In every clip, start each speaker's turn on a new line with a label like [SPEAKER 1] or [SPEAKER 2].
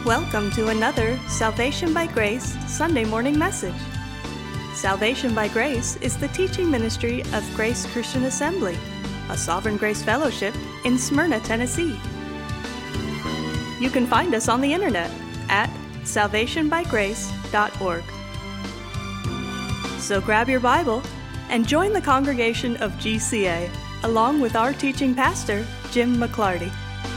[SPEAKER 1] Welcome to another Salvation by Grace Sunday morning message. Salvation by Grace is the teaching ministry of Grace Christian Assembly, a Sovereign Grace Fellowship in Smyrna, Tennessee. You can find us on the internet at salvationbygrace.org. So grab your Bible and join the congregation of GCA along with our teaching pastor, Jim McClarty.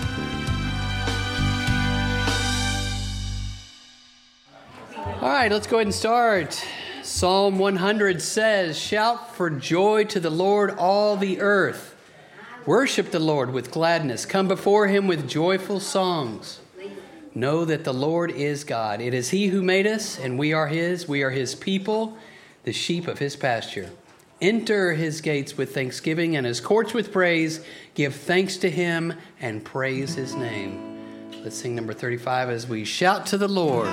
[SPEAKER 2] All right, let's go ahead and start. Psalm 100 says, "Shout for joy to the Lord, all the earth. Worship the Lord with gladness. Come before him with joyful songs. Know that the Lord is God. It is he who made us, and we are his. We are his people, the sheep of his pasture. Enter his gates with thanksgiving and his courts with praise. Give thanks to him and praise his name." Let's sing number 35 as we shout to the Lord.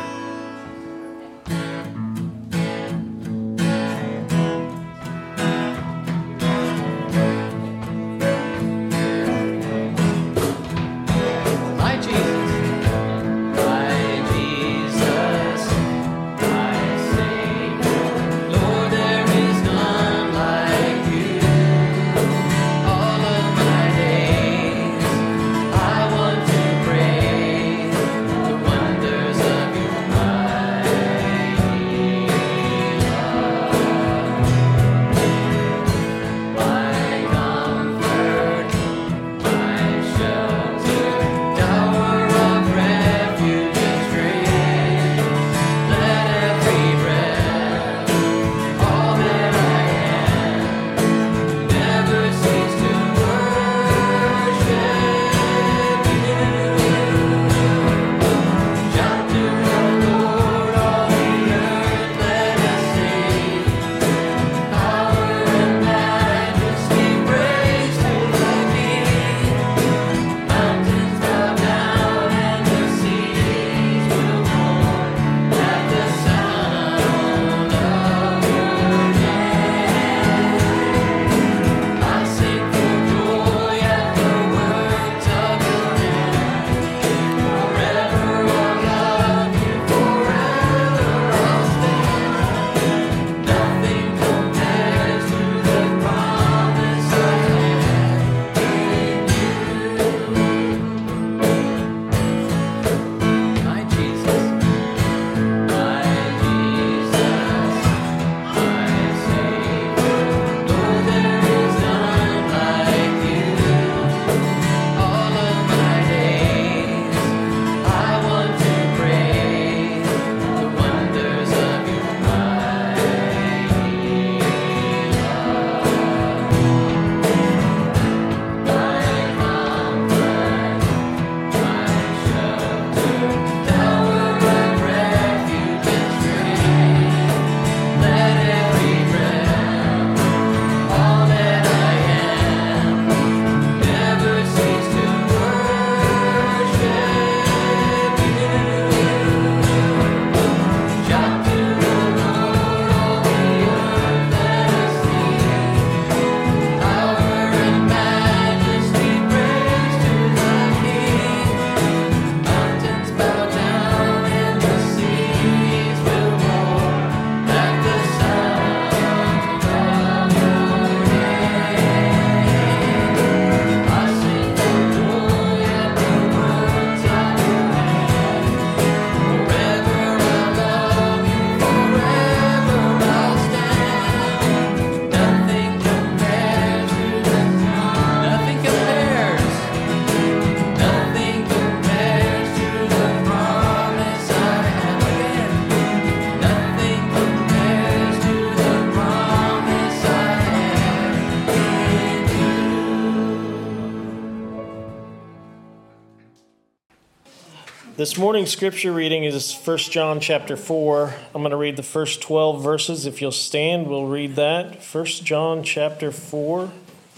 [SPEAKER 3] This morning's scripture reading is 1 John chapter 4. I'm going to read the first 12 verses. If you'll stand, we'll read that. 1 John chapter 4.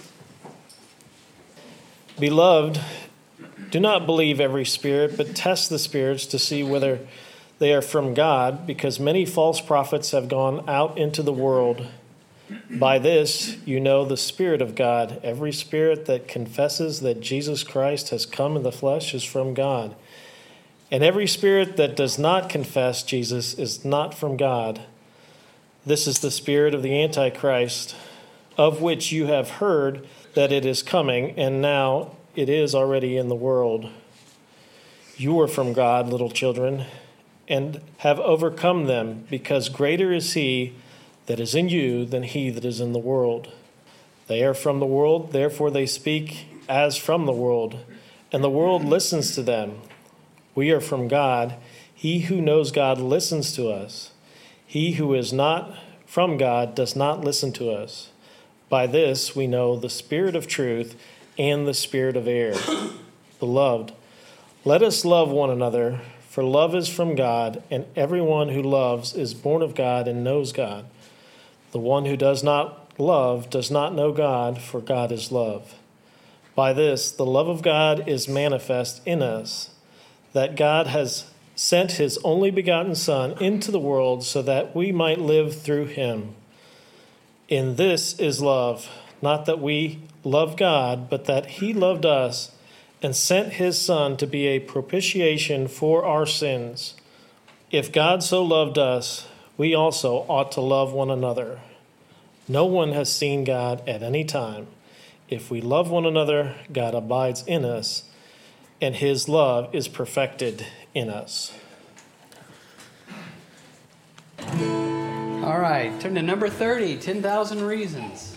[SPEAKER 3] Beloved, do not believe every spirit, but test the spirits to see whether they are from God, because many false prophets have gone out into the world. By this you know the Spirit of God. Every spirit that confesses that Jesus Christ has come in the flesh is from God. And every spirit that does not confess Jesus is not from God. This is the spirit of the Antichrist, of which you have heard that it is coming, and now it is already in the world. You are from God, little children, and have overcome them, because greater is he that is in you than he that is in the world. They are from the world, therefore they speak as from the world, and the world listens to them. We are from God. He who knows God listens to us. He who is not from God does not listen to us. By this we know the spirit of truth and the spirit of error. Beloved, let us love one another, for love is from God, and everyone who loves is born of God and knows God. The one who does not love does not know God, for God is love. By this the love of God is manifest in us, that God has sent his only begotten Son into the world so that we might live through him. In this is love, not that we love God, but that he loved us and sent his Son to be a propitiation for our sins. If God so loved us, we also ought to love one another. No one has seen God at any time. If we love one another, God abides in us, and his love is perfected in us.
[SPEAKER 2] All right, turn to number 30, 10,000 Reasons.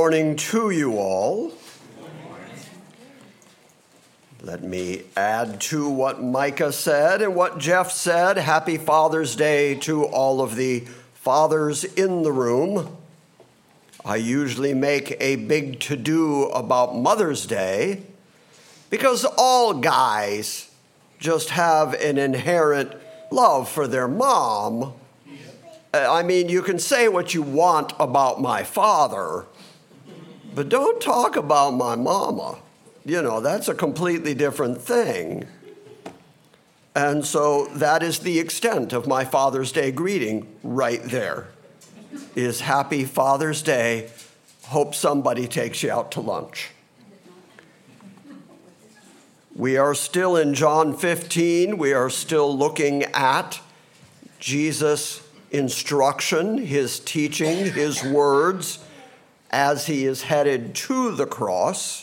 [SPEAKER 4] morning to you all. Let me add to what Micah said and what Jeff said. Happy Father's Day to all of the fathers in the room. I usually make a big to-do about Mother's Day because all guys just have an inherent love for their mom. I mean, you can say what you want about my father, but don't talk about my mama. You know, that's a completely different thing. And so that is the extent of my Father's Day greeting right there, is Happy Father's Day. Hope somebody takes you out to lunch. We are still in John 15. We are still looking at Jesus' instruction, his teaching, his words as he is headed to the cross.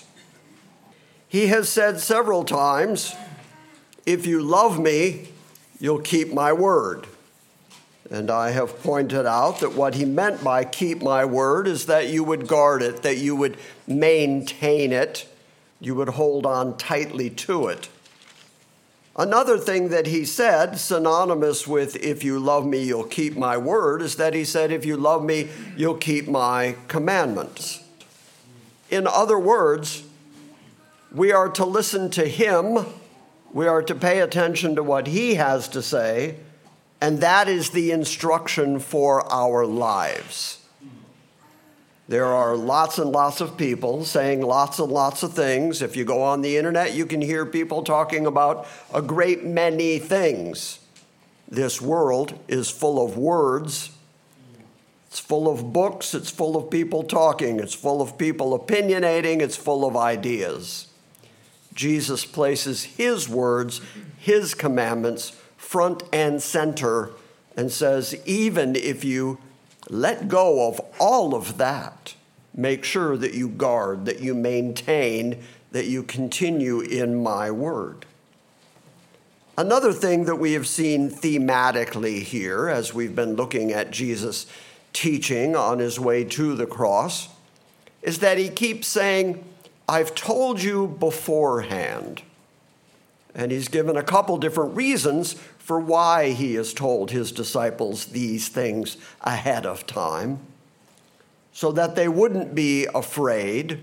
[SPEAKER 4] He has said several times, if you love me, you'll keep my word. And I have pointed out that what he meant by keep my word is that you would guard it, that you would maintain it, you would hold on tightly to it. Another thing that he said, synonymous with if you love me, you'll keep my word, is that he said, if you love me, you'll keep my commandments. In other words, we are to listen to him, we are to pay attention to what he has to say, and that is the instruction for our lives. There are lots and lots of people saying lots and lots of things. If you go on the internet, you can hear people talking about a great many things. This world is full of words. It's full of books. It's full of people talking. It's full of people opinionating. It's full of ideas. Jesus places his words, his commandments, front and center, and says, even if you let go of all of that, make sure that you guard, that you maintain, that you continue in my word. Another thing that we have seen thematically here, as we've been looking at Jesus' teaching on his way to the cross, is that he keeps saying, I've told you beforehand. And he's given a couple different reasons for why he has told his disciples these things ahead of time, so that they wouldn't be afraid,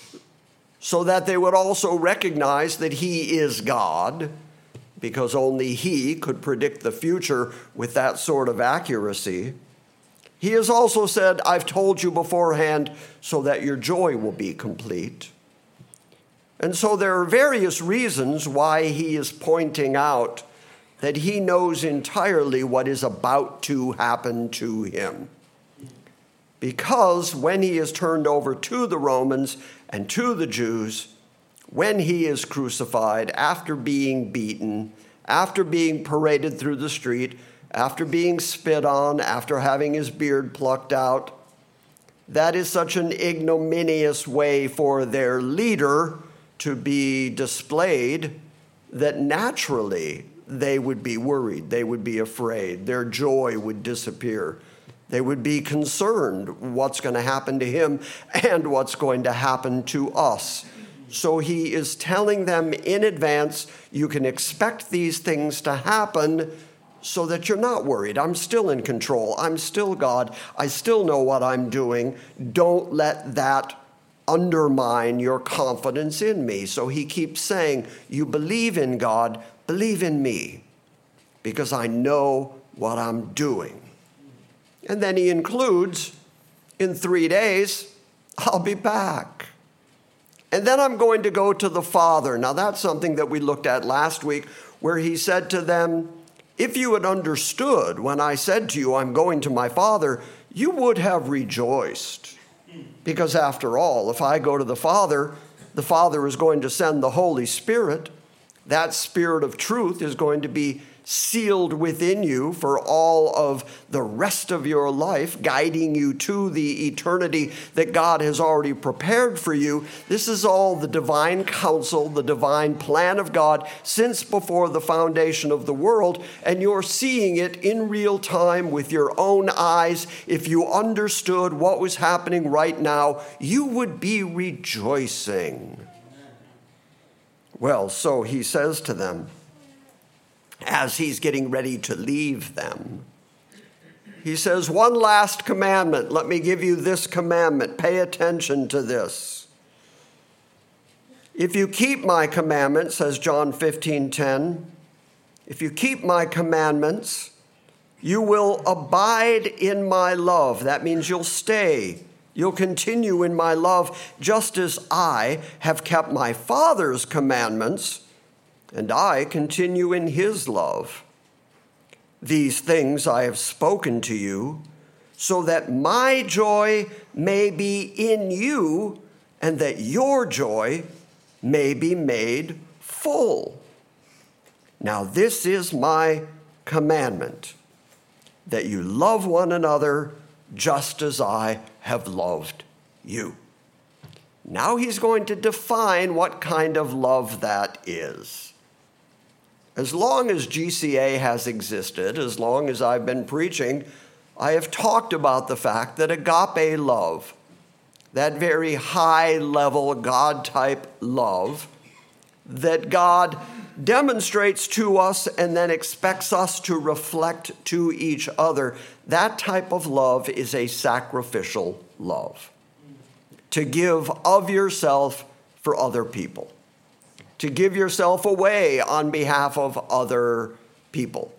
[SPEAKER 4] so that they would also recognize that he is God, because only he could predict the future with that sort of accuracy. He has also said, I've told you beforehand so that your joy will be complete. And so there are various reasons why he is pointing out that he knows entirely what is about to happen to him. Because when he is turned over to the Romans and to the Jews, when he is crucified, after being beaten, after being paraded through the street, after being spit on, after having his beard plucked out, that is such an ignominious way for their leader to be displayed that naturally they would be worried, they would be afraid, their joy would disappear. They would be concerned what's going to happen to him and what's going to happen to us. So he is telling them in advance, you can expect these things to happen so that you're not worried. I'm still in control. I'm still God. I still know what I'm doing. Don't let that undermine your confidence in me. So he keeps saying, you believe in God, believe in me, because I know what I'm doing. And then he includes, in 3 days, I'll be back. And then I'm going to go to the Father. Now that's something that we looked at last week, where he said to them, if you had understood when I said to you, I'm going to my Father, you would have rejoiced. Because after all, if I go to the Father is going to send the Holy Spirit. That Spirit of truth is going to be sealed within you for all of the rest of your life, guiding you to the eternity that God has already prepared for you. This is all the divine counsel, the divine plan of God since before the foundation of the world, and you're seeing it in real time with your own eyes. If you understood what was happening right now, you would be rejoicing. Well, so he says to them, as he's getting ready to leave them, he says, one last commandment. Let me give you this commandment. Pay attention to this. If you keep my commandments, says John 15:10, if you keep my commandments, you will abide in my love. That means you'll stay. You'll continue in my love, just as I have kept my Father's commandments, and I continue in his love. These things I have spoken to you, so that my joy may be in you, and that your joy may be made full. Now this is my commandment, that you love one another just as I have loved you. Now he's going to define what kind of love that is. As long as GCA has existed, as long as I've been preaching, I have talked about the fact that agape love, that very high-level God-type love that God demonstrates to us and then expects us to reflect to each other, that type of love is a sacrificial love. To give of yourself for other people. To give yourself away on behalf of other people.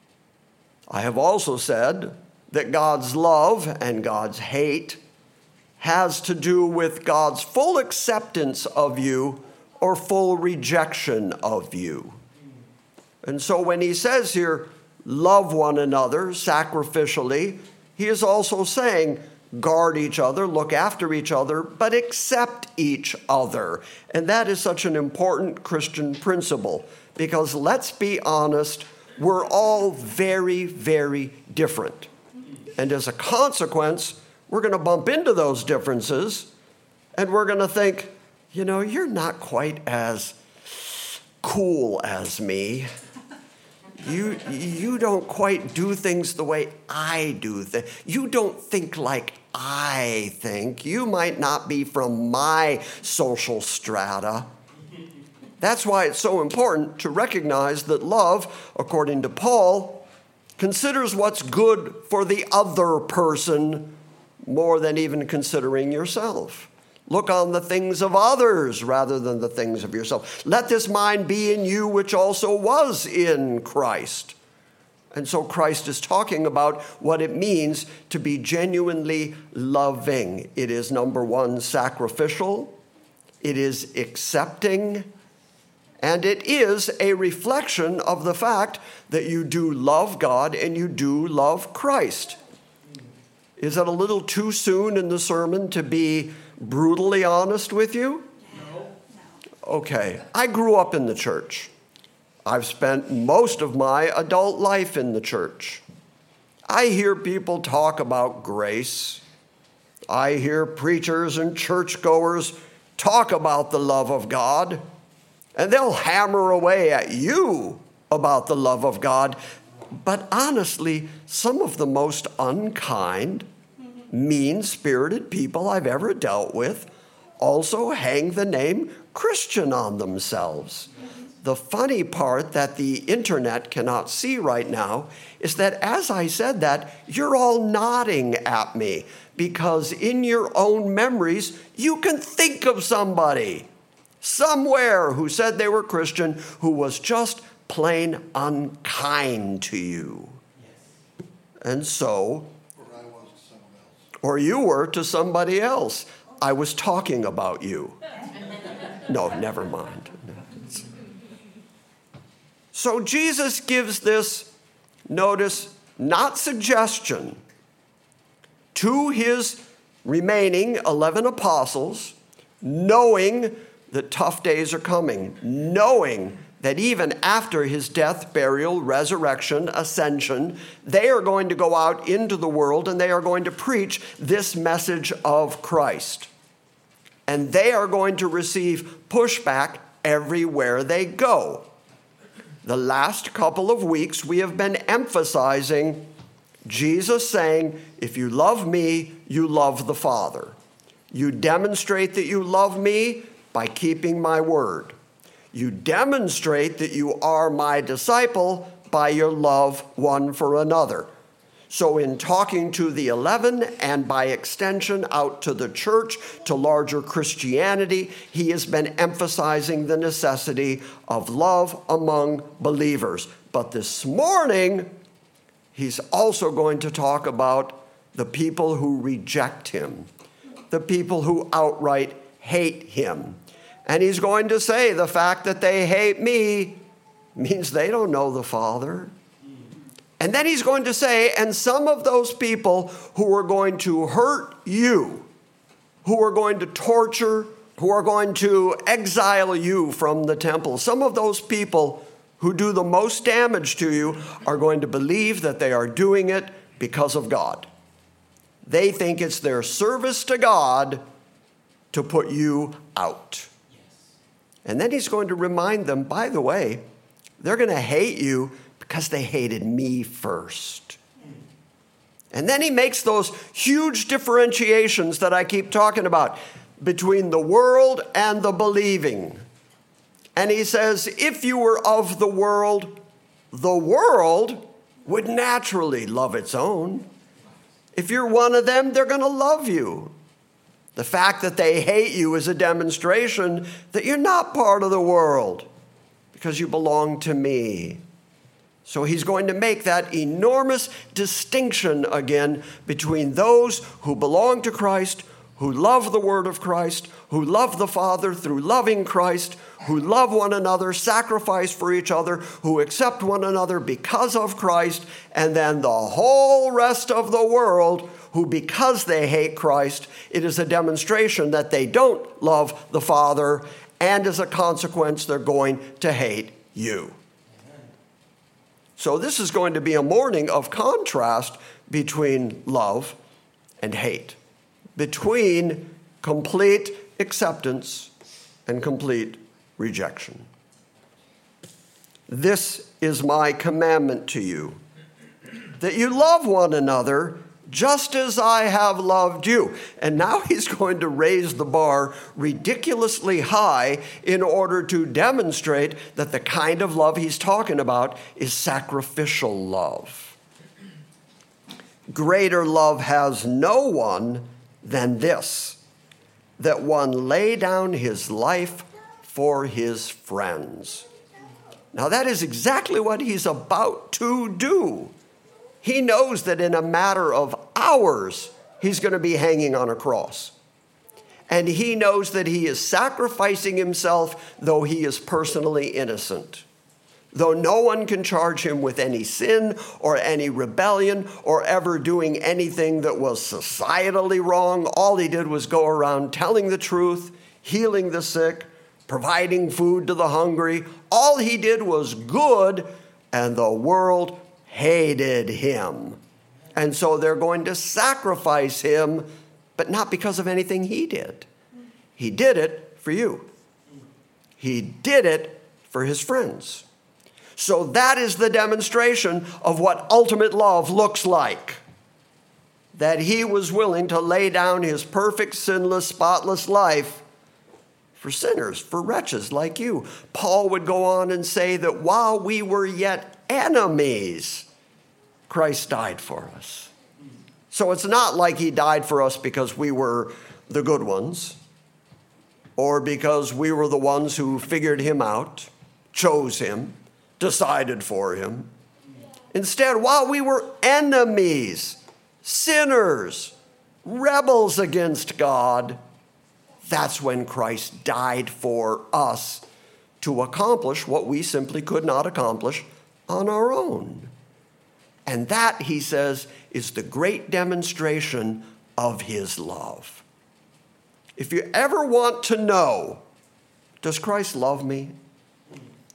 [SPEAKER 4] I have also said that God's love and God's hate has to do with God's full acceptance of you or full rejection of you. And so when he says here, love one another sacrificially, he is also saying, guard each other, look after each other, but accept each other. And that is such an important Christian principle because let's be honest, we're all very, very different. And as a consequence, we're going to bump into those differences and we're going to think, you know, you're not quite as cool as me. You don't quite do things the way I do things. You don't think like I think. You might not be from my social strata. That's why it's so important to recognize that love, according to Paul, considers what's good for the other person more than even considering yourself. Look on the things of others rather than the things of yourself. Let this mind be in you, which also was in Christ. And so Christ is talking about what it means to be genuinely loving. It is, number one, sacrificial. It is accepting. And it is a reflection of the fact that you do love God and you do love Christ. Is it a little too soon in the sermon to be brutally honest with you? No. Okay. I grew up in the church. I've spent most of my adult life in the church. I hear people talk about grace. I hear preachers and churchgoers talk about the love of God, and they'll hammer away at you about the love of God. But honestly, some of the most unkind, mean-spirited people I've ever dealt with also hang the name Christian on themselves. The funny part that the internet cannot see right now is that as I said that, you're all nodding at me because in your own memories, you can think of somebody somewhere who said they were Christian who was just plain unkind to you. And so, or you were to somebody else. I was talking about you. No, never mind. So Jesus gives this, notice, not suggestion, to his remaining 11 apostles, knowing that tough days are coming, knowing that even after his death, burial, resurrection, ascension, they are going to go out into the world and they are going to preach this message of Christ. And they are going to receive pushback everywhere they go. The last couple of weeks, we have been emphasizing Jesus saying, if you love me, you love the Father. You demonstrate that you love me by keeping my word. You demonstrate that you are my disciple by your love one for another. So in talking to the 11 and by extension out to the church, to larger Christianity, he has been emphasizing the necessity of love among believers. But this morning, he's also going to talk about the people who reject him, the people who outright hate him. And he's going to say the fact that they hate me means they don't know the Father. And then he's going to say, and some of those people who are going to hurt you, who are going to torture, who are going to exile you from the temple, some of those people who do the most damage to you are going to believe that they are doing it because of God. They think it's their service to God to put you out. And then he's going to remind them, by the way, they're going to hate you because they hated me first. And then he makes those huge differentiations that I keep talking about between the world and the believing. And he says, if you were of the world would naturally love its own. If you're one of them, they're going to love you. The fact that they hate you is a demonstration that you're not part of the world because you belong to me. So he's going to make that enormous distinction again between those who belong to Christ, who love the word of Christ, who love the Father through loving Christ, who love one another, sacrifice for each other, who accept one another because of Christ, and then the whole rest of the world who, because they hate Christ, it is a demonstration that they don't love the Father, and as a consequence, they're going to hate you. So this is going to be a morning of contrast between love and hate, between complete acceptance and complete rejection. This is my commandment to you, that you love one another just as I have loved you. And now he's going to raise the bar ridiculously high in order to demonstrate that the kind of love he's talking about is sacrificial love. Greater love has no one than this, that one lay down his life for his friends. Now that is exactly what he's about to do. He knows that in a matter of hours, he's going to be hanging on a cross. And he knows that he is sacrificing himself, though he is personally innocent. Though no one can charge him with any sin or any rebellion or ever doing anything that was societally wrong. All he did was go around telling the truth, healing the sick, providing food to the hungry. All he did was good, and the world hated him. And so they're going to sacrifice him, but not because of anything he did. He did it for you. He did it for his friends. So that is the demonstration of what ultimate love looks like. That he was willing to lay down his perfect, sinless, spotless life for sinners, for wretches like you. Paul would go on and say that while we were yet enemies, Christ died for us. So it's not like he died for us because we were the good ones or because we were the ones who figured him out, chose him, decided for him. Instead, while we were enemies, sinners, rebels against God, that's when Christ died for us to accomplish what we simply could not accomplish on our own. And that, he says, is the great demonstration of his love. If you ever want to know, does Christ love me?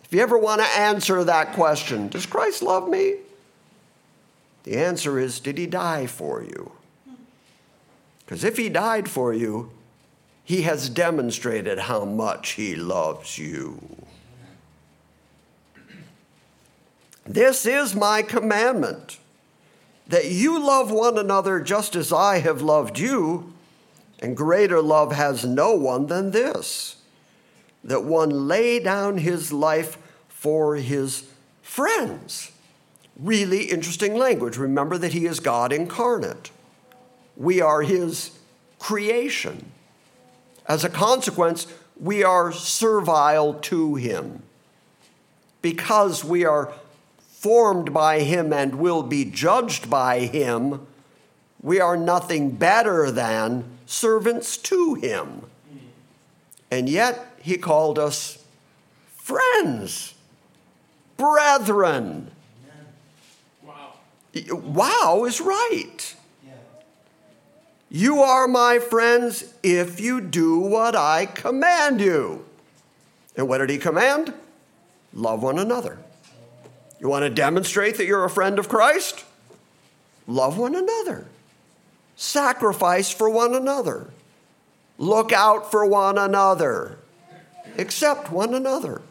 [SPEAKER 4] If you ever want to answer that question, does Christ love me? The answer is, did he die for you? Because if he died for you, he has demonstrated how much he loves you. This is my commandment, that you love one another just as I have loved you, and greater love has no one than this, that one lay down his life for his friends. Really interesting language. Remember that he is God incarnate. We are his creation. As a consequence, we are servile to him. Because we are formed by him and will be judged by him, we are nothing better than servants to him. And yet he called us friends, brethren. Wow is right. You are my friends if you do what I command you. And what did he command? Love one another. You want to demonstrate that you're a friend of Christ? Love one another. Sacrifice for one another. Look out for one another. Accept one another.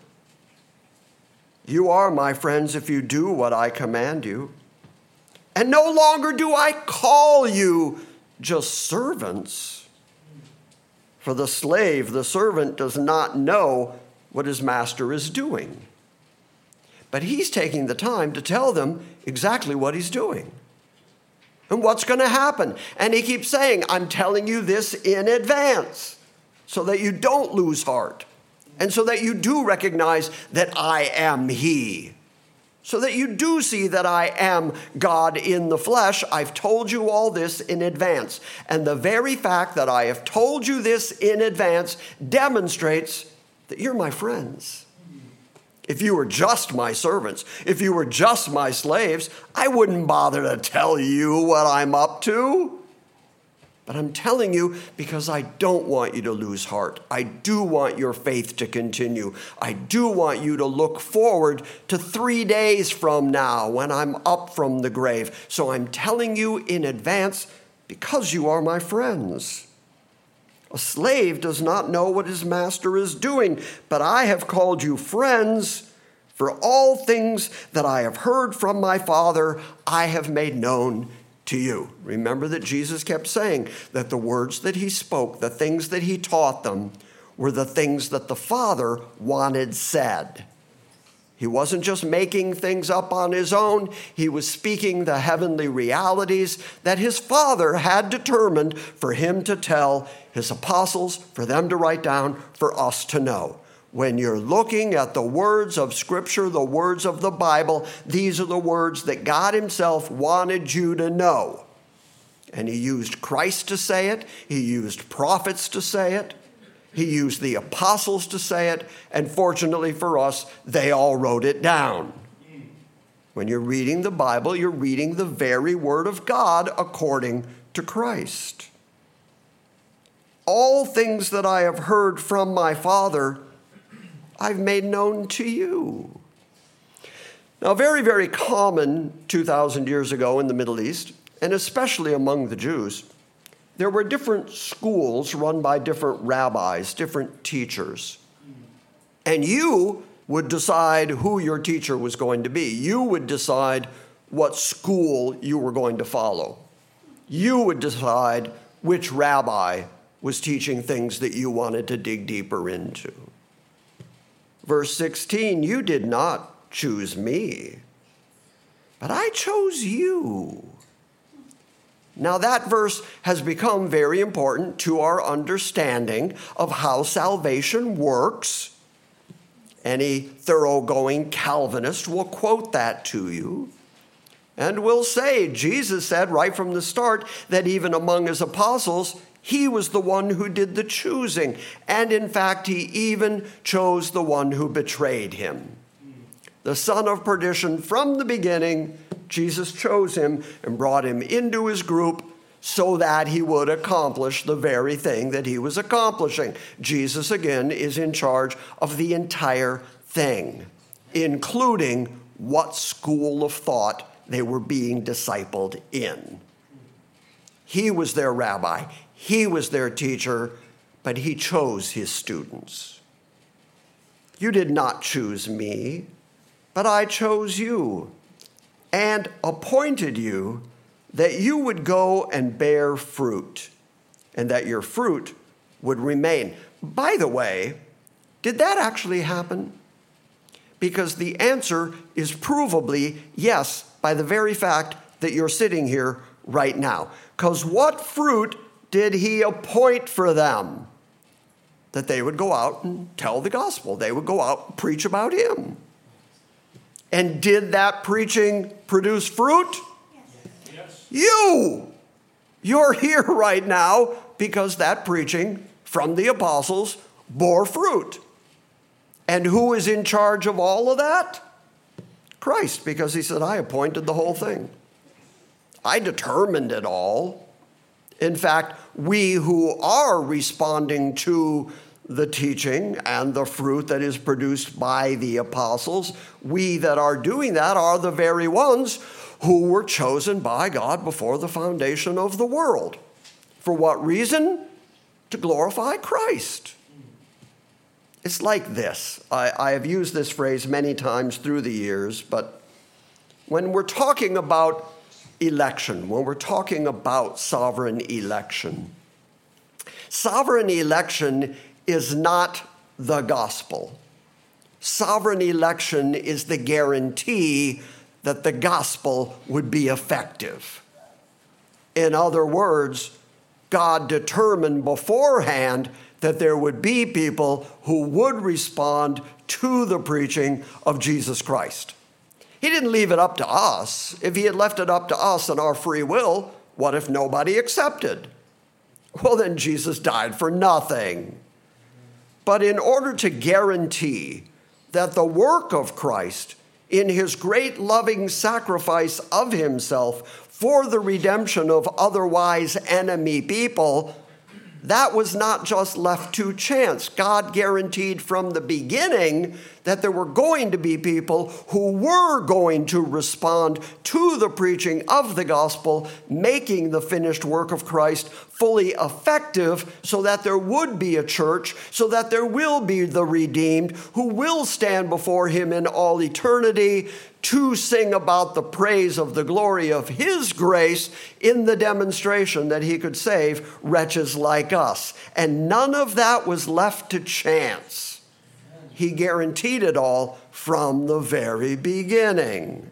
[SPEAKER 4] You are my friends if you do what I command you. And no longer do I call you just servants. For the slave, the servant, does not know what his master is doing. But he's taking the time to tell them exactly what he's doing and what's going to happen. And he keeps saying, I'm telling you this in advance so that you don't lose heart and so that you do recognize that I am he. So that you do see that I am God in the flesh. I've told you all this in advance. And the very fact that I have told you this in advance demonstrates that you're my friends. If you were just my servants, if you were just my slaves, I wouldn't bother to tell you what I'm up to. But I'm telling you because I don't want you to lose heart. I do want your faith to continue. I do want you to look forward to 3 days from now when I'm up from the grave. So I'm telling you in advance because you are my friends. A slave does not know what his master is doing, but I have called you friends, for all things that I have heard from my Father, I have made known to you. Remember that Jesus kept saying that the words that he spoke, the things that he taught them, were the things that the Father wanted said. He wasn't just making things up on his own. He was speaking the heavenly realities that his Father had determined for him to tell his apostles, for them to write down, for us to know. When you're looking at the words of Scripture, the words of the Bible, these are the words that God himself wanted you to know. And he used Christ to say it. He used prophets to say it. He used the apostles to say it, and fortunately for us, they all wrote it down. When you're reading the Bible, you're reading the very word of God according to Christ. All things that I have heard from my Father, I've made known to you. Now, very, very common 2,000 years ago in the Middle East, and especially among the Jews, there were different schools run by different rabbis, different teachers. And you would decide who your teacher was going to be. You would decide what school you were going to follow. You would decide which rabbi was teaching things that you wanted to dig deeper into. Verse 16, you did not choose me, but I chose you. Now, that verse has become very important to our understanding of how salvation works. Any thoroughgoing Calvinist will quote that to you and will say, Jesus said right from the start that even among his apostles, he was the one who did the choosing. And in fact, he even chose the one who betrayed him. The son of perdition from the beginning, Jesus chose him and brought him into his group so that he would accomplish the very thing that he was accomplishing. Jesus, again, is in charge of the entire thing. including what school of thought they were being discipled in. He was their rabbi. He was their teacher, but he chose his students. You did not choose me, but I chose you and appointed you that you would go and bear fruit, and that your fruit would remain. By the way, did that actually happen? Because the answer is provably yes, by the very fact that you're sitting here right now. Because what fruit did he appoint for them? That they would go out and tell the gospel. They would go out and preach about him. And did that preaching produce fruit? Yes. You're here right now because that preaching from the apostles bore fruit. And who is in charge of all of that? Christ, because he said, I appointed the whole thing. I determined it all. In fact, we who are responding to the teaching and the fruit that is produced by the apostles, we that are doing that are the very ones who were chosen by God before the foundation of the world. For what reason? To glorify Christ. It's like this. I have used this phrase many times through the years, but when we're talking about election, when we're talking about sovereign election is not the gospel. Sovereign election is the guarantee that the gospel would be effective. In other words, God determined beforehand that there would be people who would respond to the preaching of Jesus Christ. He didn't leave it up to us. If he had left it up to us and our free will, what if nobody accepted? Well, then Jesus died for nothing. But in order to guarantee that the work of Christ in his great loving sacrifice of himself for the redemption of otherwise enemy people, that was not just left to chance. God guaranteed from the beginning that there were going to be people who were going to respond to the preaching of the gospel, making the finished work of Christ fully effective so that there would be a church, so that there will be the redeemed who will stand before him in all eternity to sing about the praise of the glory of his grace in the demonstration that he could save wretches like us. And none of that was left to chance. He guaranteed it all from the very beginning.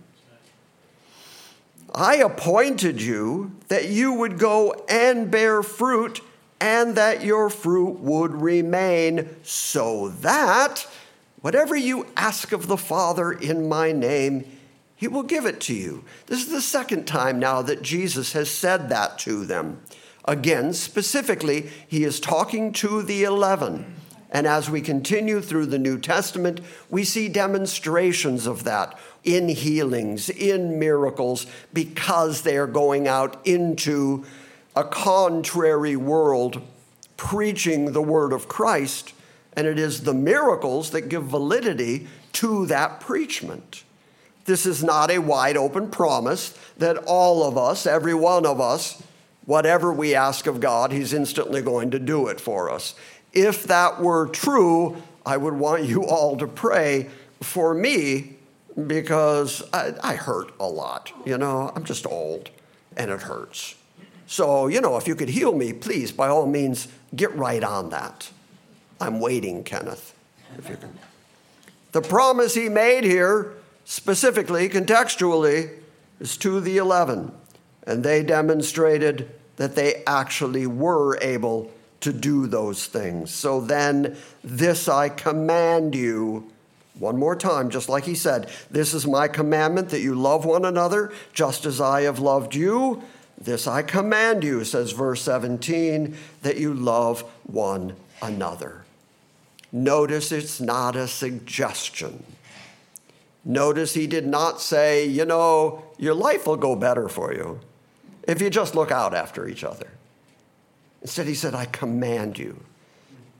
[SPEAKER 4] I appointed you that you would go and bear fruit, and that your fruit would remain, so that whatever you ask of the Father in my name, he will give it to you. This is the second time now that Jesus has said that to them. Again, specifically, he is talking to the 11. And as we continue through the New Testament, we see demonstrations of that in healings, in miracles, because they are going out into a contrary world, preaching the word of Christ. And it is the miracles that give validity to that preachment. This is not a wide open promise that all of us, every one of us, whatever we ask of God, he's instantly going to do it for us. If that were true, I would want you all to pray for me, because I hurt a lot. I'm just old and it hurts. So, if you could heal me, please, by all means, get right on that. I'm waiting, Kenneth, if you can. The promise he made here, specifically, contextually, is to the 11. And they demonstrated that they actually were able to do those things. So then, this I command you, one more time, just like he said, this is my commandment, that you love one another, just as I have loved you. This I command you, says verse 17, that you love one another. Notice it's not a suggestion. Notice he did not say, your life will go better for you if you just look out after each other. Instead, he said, I command you.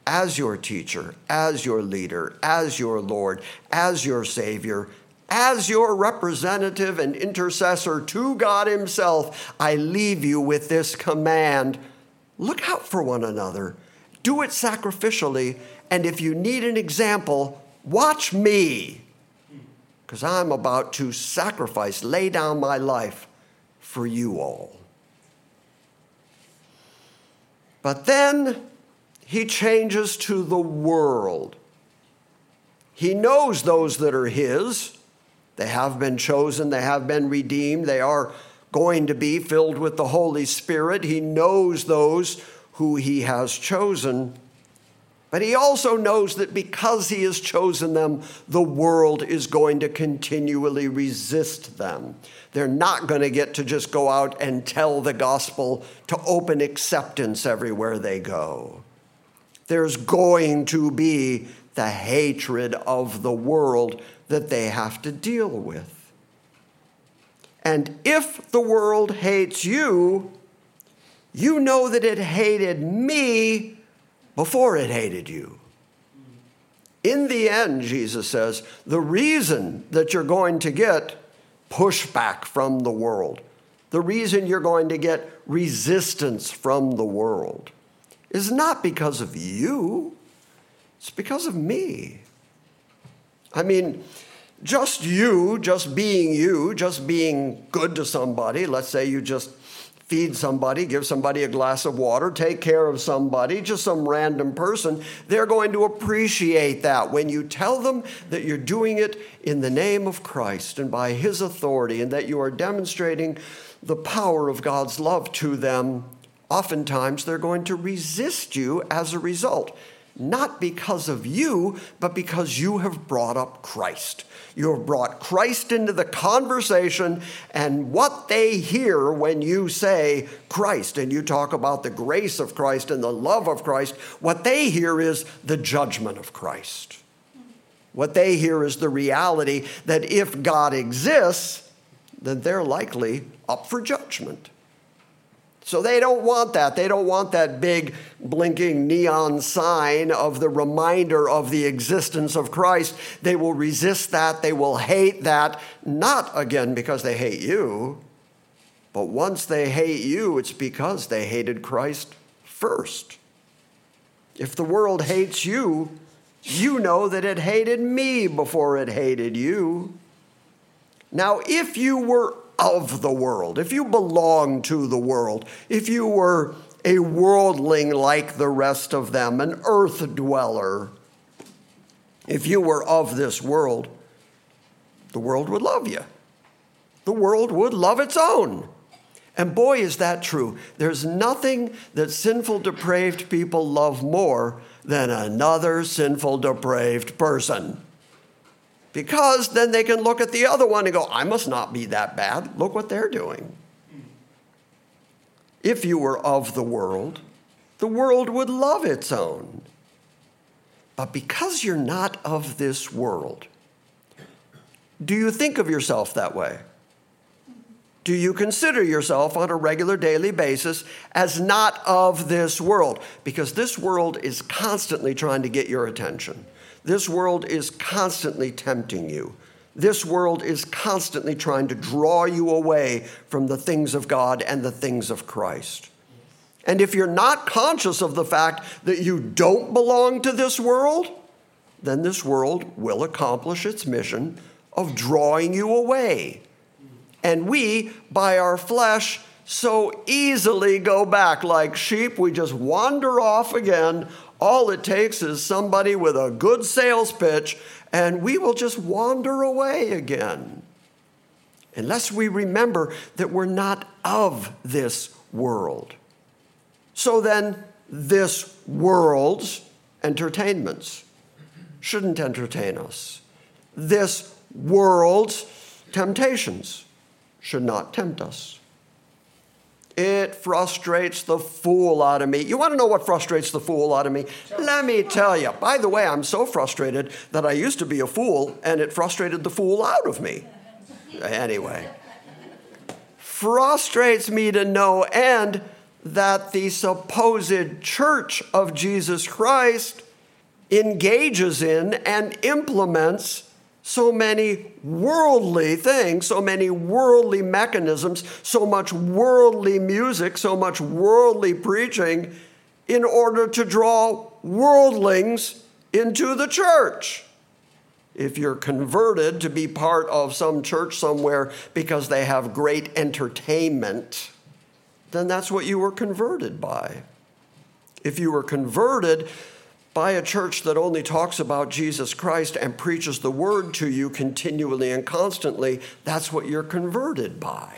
[SPEAKER 4] as your teacher, as your leader, as your Lord, as your Savior, as your representative and intercessor to God himself, I leave you with this command. Look out for one another. Do it sacrificially. And if you need an example, watch me. Because I'm about to sacrifice, lay down my life for you all. But then he changes to the world. He knows those that are his. They have been chosen. They have been redeemed. They are going to be filled with the Holy Spirit. He knows those who he has chosen. But he also knows that because he has chosen them, the world is going to continually resist them. They're not going to get to just go out and tell the gospel to open acceptance everywhere they go. There's going to be the hatred of the world that they have to deal with. And if the world hates you, you know that it hated me before it hated you. In the end, Jesus says, the reason that you're going to get pushback from the world, the reason you're going to get resistance from the world is not because of you, it's because of me. I mean, just being good to somebody, let's say you just feed somebody, give somebody a glass of water, take care of somebody, just some random person, they're going to appreciate that when you tell them that you're doing it in the name of Christ and by his authority and that you are demonstrating the power of God's love to them. Oftentimes, they're going to resist you as a result, not because of you, but because you have brought up Christ. You have brought Christ into the conversation, and what they hear when you say Christ and you talk about the grace of Christ and the love of Christ, what they hear is the judgment of Christ. What they hear is the reality that if God exists, then they're likely up for judgment. So they don't want that. They don't want that big blinking neon sign of the reminder of the existence of Christ. They will resist that. They will hate that, not again because they hate you, but once they hate you, it's because they hated Christ first. If the world hates you, you know that it hated me before it hated you. Now, if you were of the world, if you belong to the world, if you were a worldling like the rest of them, an earth dweller, if you were of this world, the world would love you. The world would love its own. And boy, is that true. There's nothing that sinful, depraved people love more than another sinful, depraved person. Because then they can look at the other one and go, I must not be that bad. Look what they're doing. If you were of the world would love its own. But because you're not of this world, do you think of yourself that way? Do you consider yourself on a regular daily basis as not of this world? Because this world is constantly trying to get your attention. This world is constantly tempting you. This world is constantly trying to draw you away from the things of God and the things of Christ. And if you're not conscious of the fact that you don't belong to this world, then this world will accomplish its mission of drawing you away. And we, by our flesh, so easily go back like sheep. We just wander off again. All it takes is somebody with a good sales pitch, and we will just wander away again. Unless we remember that we're not of this world. So then, this world's entertainments shouldn't entertain us. This world's temptations should not tempt us. It frustrates the fool out of me. You want to know what frustrates the fool out of me? Let me tell you. By the way, I'm so frustrated that I used to be a fool, and it frustrated the fool out of me. Anyway, frustrates me to no end that the supposed church of Jesus Christ engages in and implements so many worldly things, so many worldly mechanisms, so much worldly music, so much worldly preaching in order to draw worldlings into the church. If you're converted to be part of some church somewhere because they have great entertainment, then that's what you were converted by. If you were converted by a church that only talks about Jesus Christ and preaches the word to you continually and constantly, that's what you're converted by.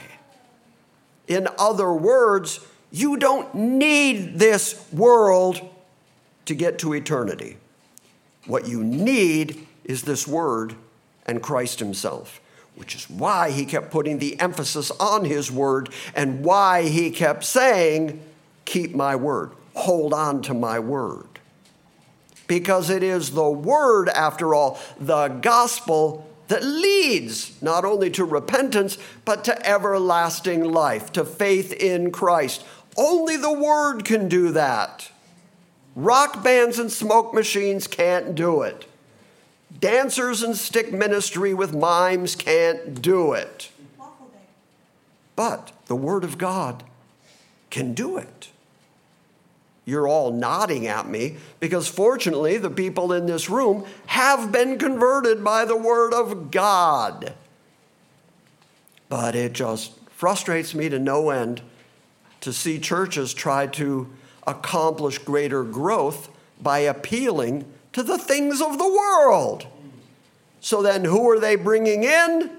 [SPEAKER 4] In other words, you don't need this world to get to eternity. What you need is this word and Christ himself, which is why he kept putting the emphasis on his word and why he kept saying, keep my word, hold on to my word. Because it is the word, after all, the gospel, that leads not only to repentance, but to everlasting life, to faith in Christ. Only the word can do that. Rock bands and smoke machines can't do it. Dancers and stick ministry with mimes can't do it. But the word of God can do it. You're all nodding at me because fortunately the people in this room have been converted by the word of God. But it just frustrates me to no end to see churches try to accomplish greater growth by appealing to the things of the world. So then who are they bringing in?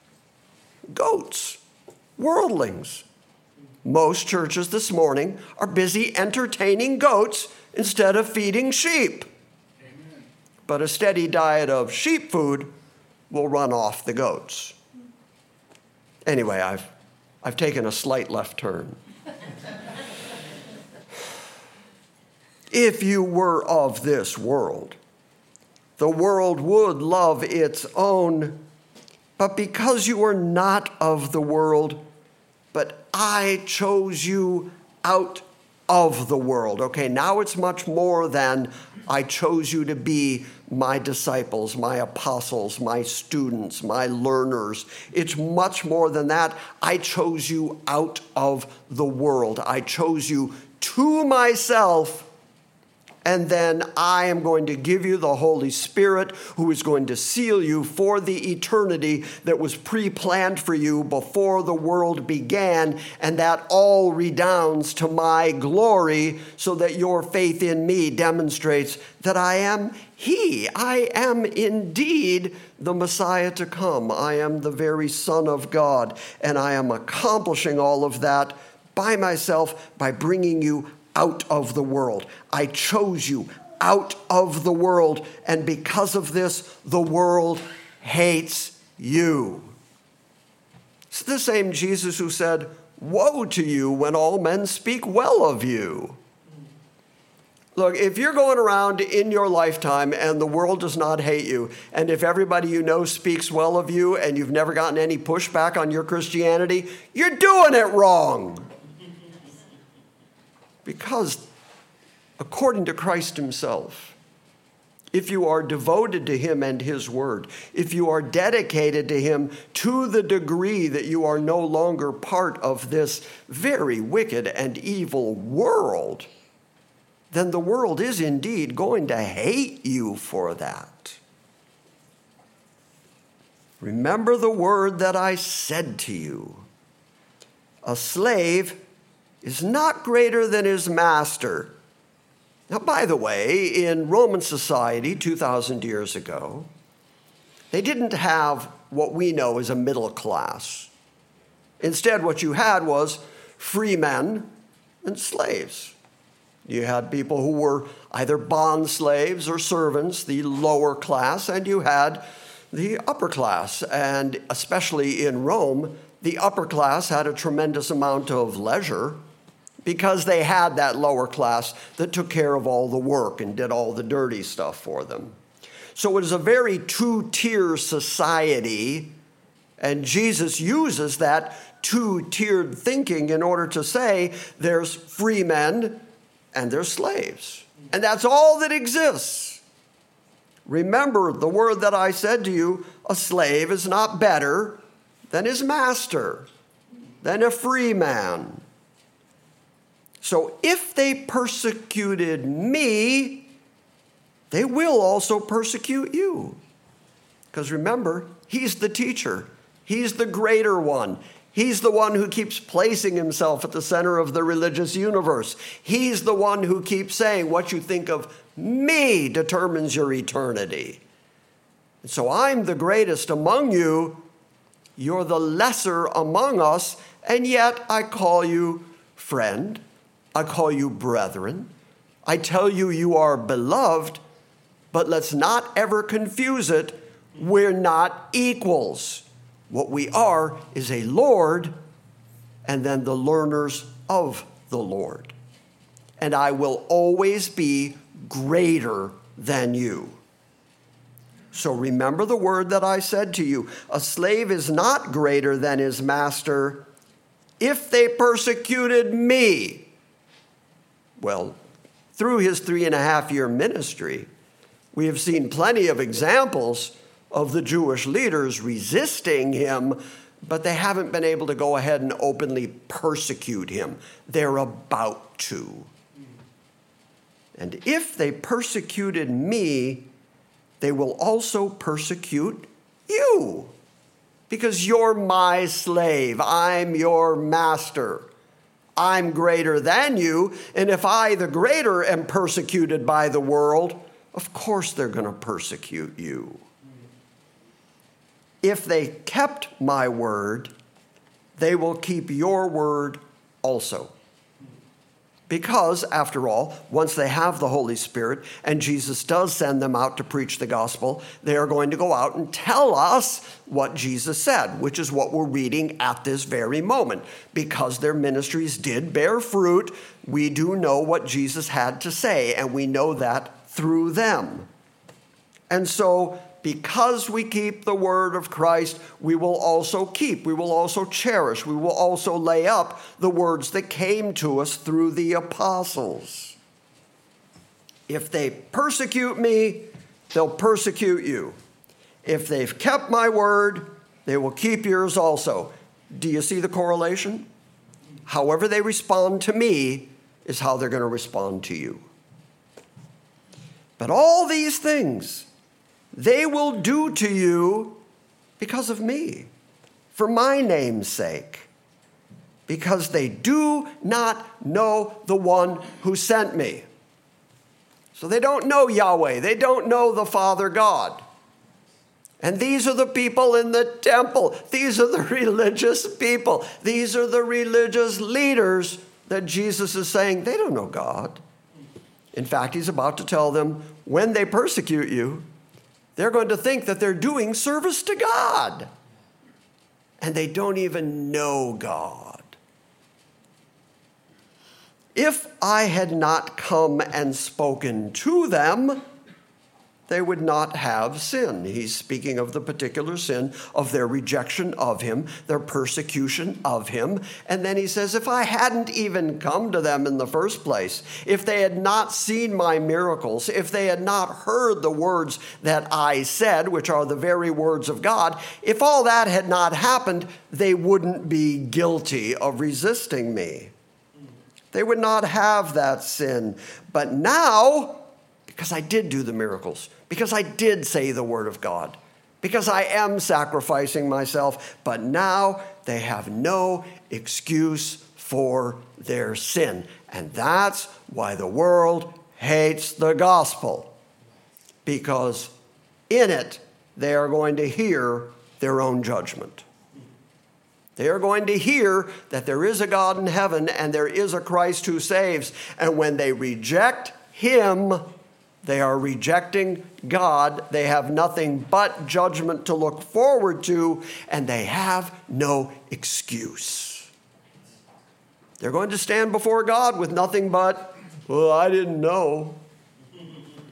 [SPEAKER 4] Goats, worldlings. Most churches this morning are busy entertaining goats instead of feeding sheep. Amen. But a steady diet of sheep food will run off the goats. Anyway, I've taken a slight left turn. If you were of this world, the world would love its own, but because you are not of the world, but I chose you out of the world. Okay, now it's much more than I chose you to be my disciples, my apostles, my students, my learners. It's much more than that. I chose you out of the world. I chose you to myself. And then I am going to give you the Holy Spirit, who is going to seal you for the eternity that was pre-planned for you before the world began. And that all redounds to my glory, so that your faith in me demonstrates that I am He. I am indeed the Messiah to come. I am the very Son of God. And I am accomplishing all of that by myself, by bringing you out of the world. I chose you out of the world, and because of this, the world hates you. It's the same Jesus who said, "Woe to you when all men speak well of you." Look, if you're going around in your lifetime and the world does not hate you, and if everybody you know speaks well of you and you've never gotten any pushback on your Christianity, you're doing it wrong. Because, according to Christ himself, if you are devoted to him and his word, if you are dedicated to him to the degree that you are no longer part of this very wicked and evil world, then the world is indeed going to hate you for that. Remember the word that I said to you. A slave is not greater than his master. Now, by the way, in Roman society 2,000 years ago, they didn't have what we know as a middle class. Instead, what you had was free men and slaves. You had people who were either bond slaves or servants, the lower class, and you had the upper class. And especially in Rome, the upper class had a tremendous amount of leisure, because they had that lower class that took care of all the work and did all the dirty stuff for them. So it is a very two-tier society, And Jesus uses that two-tiered thinking in order to say there's free men and there's slaves. And that's all that exists. Remember the word that I said to you, a slave is not better than his master, than a free man. So if they persecuted me, they will also persecute you. Because remember, he's the teacher. He's the greater one. He's the one who keeps placing himself at the center of the religious universe. He's the one who keeps saying what you think of me determines your eternity. And so I'm the greatest among you. You're the lesser among us. And yet I call you friend. I call you brethren. I tell you you are beloved. But let's not ever confuse it. We're not equals. What we are is a Lord and then the learners of the Lord. And I will always be greater than you. So remember the word that I said to you. A slave is not greater than his master if they persecuted me. Well, through his 3.5-year ministry, we have seen plenty of examples of the Jewish leaders resisting him, but they haven't been able to go ahead and openly persecute him. They're about to. And if they persecuted me, they will also persecute you, because you're my slave. I'm your master. I'm greater than you, and if I, the greater, am persecuted by the world, of course they're going to persecute you. If they kept my word, they will keep your word also. Because, after all, once they have the Holy Spirit and Jesus does send them out to preach the gospel, they are going to go out and tell us what Jesus said, which is what we're reading at this very moment. Because their ministries did bear fruit, we do know what Jesus had to say, and we know that through them. And so, because we keep the word of Christ, we will also cherish, we will also lay up the words that came to us through the apostles. If they persecute me, they'll persecute you. If they've kept my word, they will keep yours also. Do you see the correlation? However they respond to me is how they're going to respond to you. But all these things they will do to you because of me, for my name's sake, because they do not know the one who sent me. So they don't know Yahweh. They don't know the Father God. And these are the people in the temple. These are the religious people. These are the religious leaders that Jesus is saying they don't know God. In fact, he's about to tell them when they persecute you, they're going to think that they're doing service to God. And they don't even know God. If I had not come and spoken to them, they would not have sin. He's speaking of the particular sin of their rejection of him, their persecution of him. And then he says, if I hadn't even come to them in the first place, if they had not seen my miracles, if they had not heard the words that I said, which are the very words of God, if all that had not happened, they wouldn't be guilty of resisting me. They would not have that sin. But now, because I did do the miracles, because I did say the word of God, because I am sacrificing myself, but now they have no excuse for their sin. And that's why the world hates the gospel, because in it they are going to hear their own judgment. They are going to hear that there is a God in heaven and there is a Christ who saves. And when they reject him, they are rejecting God. They have nothing but judgment to look forward to, and they have no excuse. They're going to stand before God with nothing but, well, I didn't know.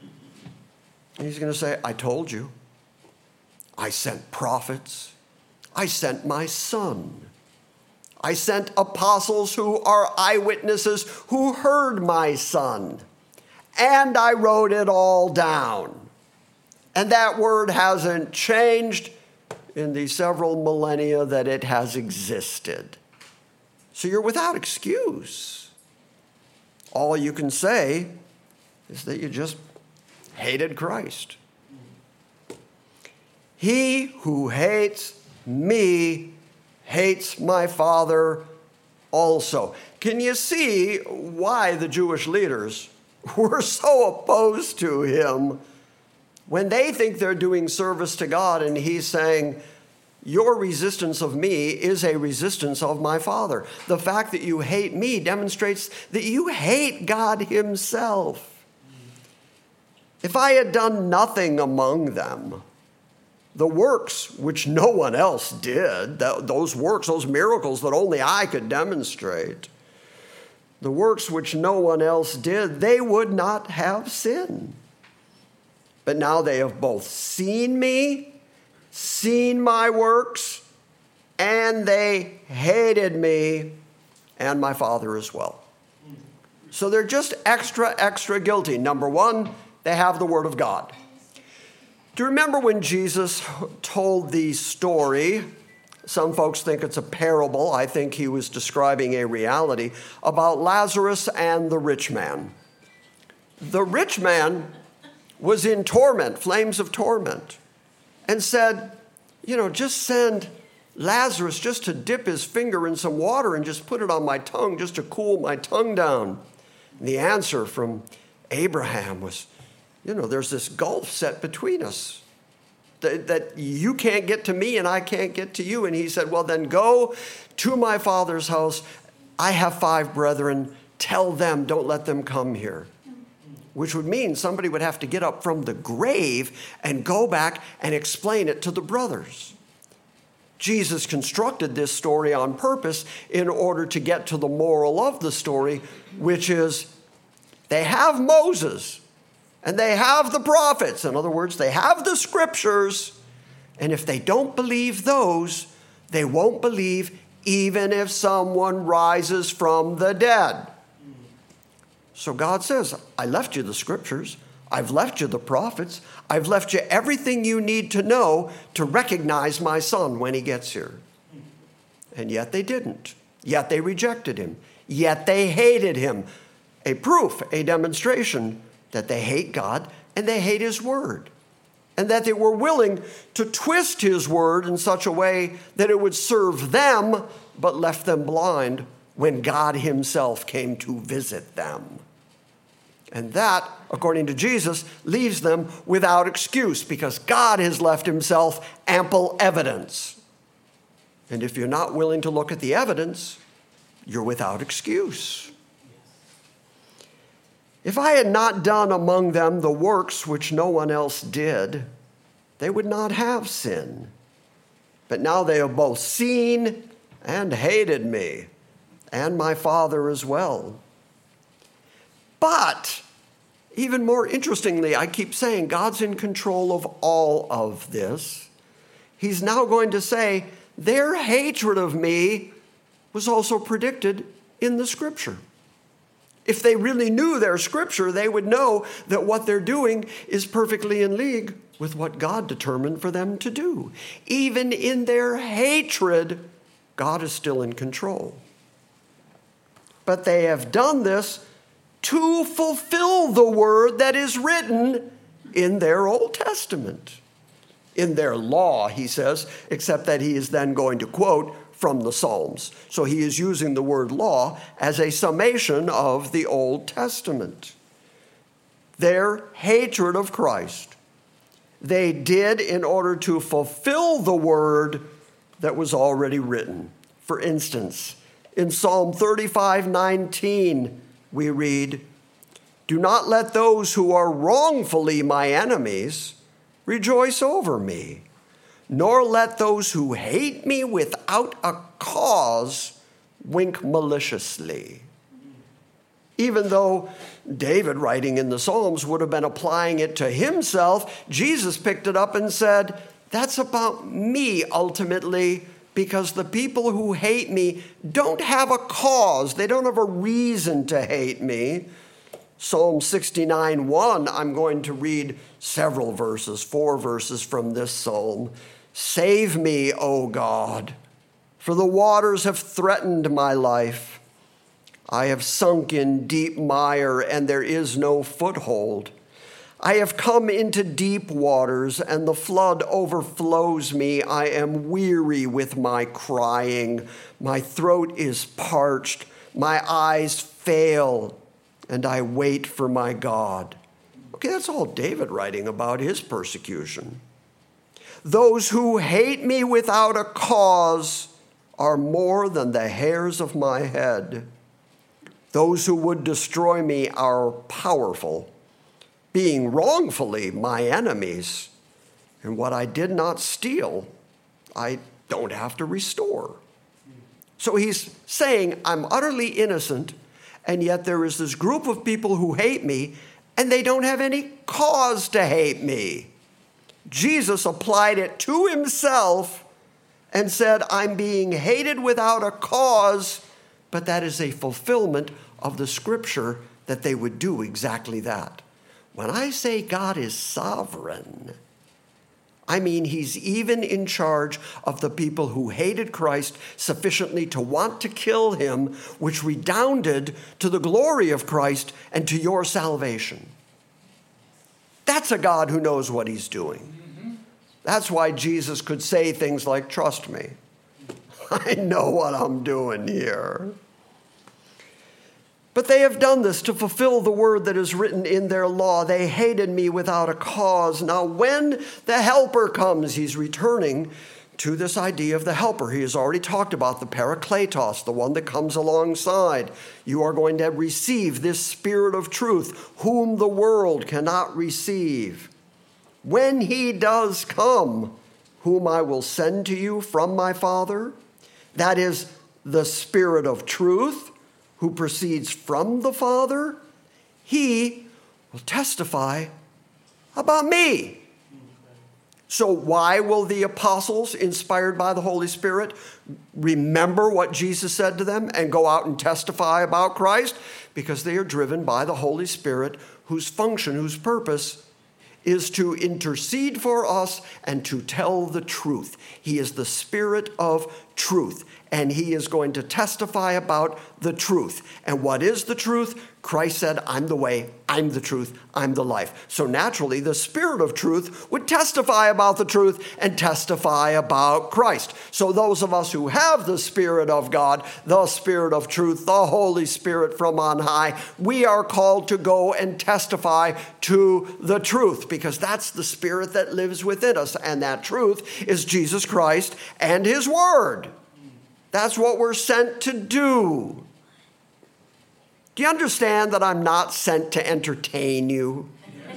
[SPEAKER 4] And he's going to say, I told you. I sent prophets. I sent my Son. I sent apostles who are eyewitnesses who heard my Son. And I wrote it all down. And that word hasn't changed in the several millennia that it has existed. So you're without excuse. All you can say is that you just hated Christ. He who hates me hates my Father also. Can you see why the Jewish leaders were so opposed to him when they think they're doing service to God and he's saying, your resistance of me is a resistance of my Father. The fact that you hate me demonstrates that you hate God himself. If I had done nothing among them, the works which no one else did, those works, those miracles that only I could demonstrate, the works which no one else did, they would not have sin. But now they have both seen me, seen my works, and they hated me and my Father as well. So they're just extra guilty. Number one, they have the Word of God. Do you remember when Jesus told the story? Some folks think it's a parable. I think he was describing a reality about Lazarus and the rich man. The rich man was in torment, flames of torment, and said, just send Lazarus just to dip his finger in some water and just put it on my tongue just to cool my tongue down. And the answer from Abraham was, there's this gulf set between us that you can't get to me and I can't get to you. And he said, well, then go to my father's house. I have 5 brethren. Tell them, don't let them come here. Which would mean somebody would have to get up from the grave and go back and explain it to the brothers. Jesus constructed this story on purpose in order to get to the moral of the story, which is they have Moses and they have the prophets. In other words, they have the scriptures. And if they don't believe those, they won't believe even if someone rises from the dead. So God says, I left you the scriptures. I've left you the prophets. I've left you everything you need to know to recognize my Son when he gets here. And yet they didn't. Yet they rejected him. Yet they hated him. A proof, a demonstration that they hate God and they hate his word. And that they were willing to twist his word in such a way that it would serve them, but left them blind when God himself came to visit them. And that, according to Jesus, leaves them without excuse because God has left himself ample evidence. And if you're not willing to look at the evidence, you're without excuse. If I had not done among them the works which no one else did, they would not have sin. But now they have both seen and hated me, and my Father as well. But, even more interestingly, I keep saying God's in control of all of this. He's now going to say their hatred of me was also predicted in the Scripture. If they really knew their Scripture, they would know that what they're doing is perfectly in league with what God determined for them to do. Even in their hatred, God is still in control. But they have done this to fulfill the word that is written in their Old Testament. In their law, he says, except that he is then going to quote from the Psalms. So he is using the word law as a summation of the Old Testament. Their hatred of Christ, they did in order to fulfill the word that was already written. For instance, in Psalm 35:19, we read, "Do not let those who are wrongfully my enemies rejoice over me, nor let those who hate me without a cause wink maliciously." Even though David, writing in the Psalms, would have been applying it to himself, Jesus picked it up and said, That's about me ultimately, because the people who hate me don't have a cause. They don't have a reason to hate me. Psalm 69:1, I'm going to read several verses, 4 verses from this psalm. Save me, O God, for the waters have threatened my life. I have sunk in deep mire, and there is no foothold. I have come into deep waters, and the flood overflows me. I am weary with my crying. My throat is parched. My eyes fail, and I wait for my God. Okay, that's all David writing about his persecution. Those who hate me without a cause are more than the hairs of my head. Those who would destroy me are powerful, being wrongfully my enemies. And what I did not steal, I don't have to restore. So he's saying, I'm utterly innocent, and yet there is this group of people who hate me, and they don't have any cause to hate me. Jesus applied it to himself and said, I'm being hated without a cause, but that is a fulfillment of the scripture that they would do exactly that. When I say God is sovereign, I mean he's even in charge of the people who hated Christ sufficiently to want to kill him, which redounded to the glory of Christ and to your salvation. That's a God who knows what he's doing. That's why Jesus could say things like, trust me, I know what I'm doing here. But they have done this to fulfill the word that is written in their law. They hated me without a cause. Now, when the helper comes, he's returning to this idea of the helper. He has already talked about the Parakletos, the one that comes alongside. You are going to receive this Spirit of truth, whom the world cannot receive. When he does come, whom I will send to you from my Father, that is the Spirit of truth, who proceeds from the Father, he will testify about me. So why will the apostles, inspired by the Holy Spirit, remember what Jesus said to them and go out and testify about Christ? Because they are driven by the Holy Spirit, whose function, whose purpose is to intercede for us and to tell the truth. He is the Spirit of truth, and he is going to testify about the truth. And what is the truth? Christ said, I'm the way, I'm the truth, I'm the life. So naturally, the Spirit of truth would testify about the truth and testify about Christ. So those of us who have the Spirit of God, the Spirit of truth, the Holy Spirit from on high, we are called to go and testify to the truth, because that's the Spirit that lives within us. And that truth is Jesus Christ and his word. That's what we're sent to do. Do you understand that I'm not sent to entertain you?